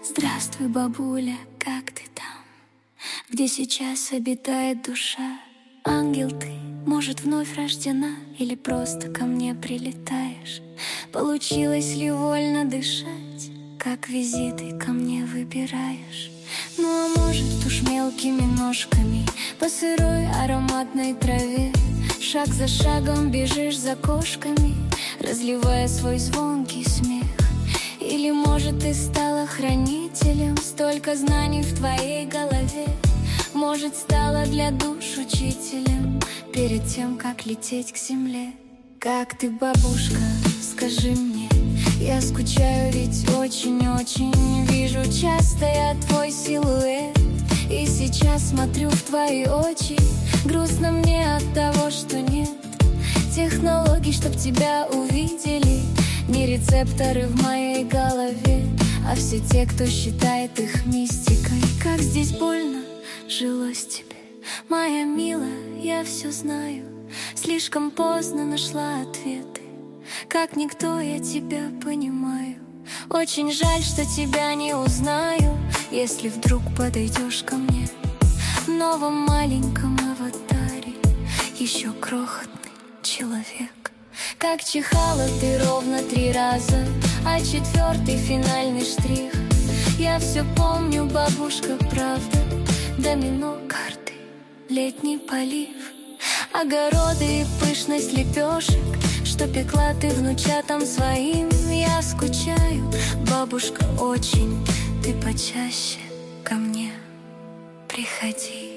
Здравствуй, бабуля, как ты там? Где сейчас обитает душа? Ангел ты, может, вновь рождена, или просто ко мне прилетаешь? Получилось ли вольно дышать, как визиты ко мне выбираешь? Ну а может уж мелкими ножками по сырой ароматной траве шаг за шагом бежишь за кошками, разливая свой звонкий смех? Или, может, ты стала хранителем столько знаний в твоей голове? Может, стала для душ учителем перед тем, как лететь к земле? Как ты, бабушка, скажи мне, я скучаю, ведь очень-очень вижу часто я твой силуэт. И сейчас смотрю в твои очи, грустно мне от того, что нет технологий, чтоб тебя увидели. Не рецепторы в моей голове, а все те, кто считает их мистикой. Как здесь больно жилось тебе, моя милая, я все знаю. Слишком поздно нашла ответы, как никто я тебя понимаю. Очень жаль, что тебя не узнаю, если вдруг подойдешь ко мне в новом маленьком аватаре, еще крохотный человек. Как чихала ты ровно 3 раза, а 4-й финальный штрих. Я все помню, бабушка, правда. Домино, карты, летний полив, огороды и пышность лепешек, что пекла ты внучатам своим. Я скучаю, бабушка, очень. Ты почаще ко мне приходи.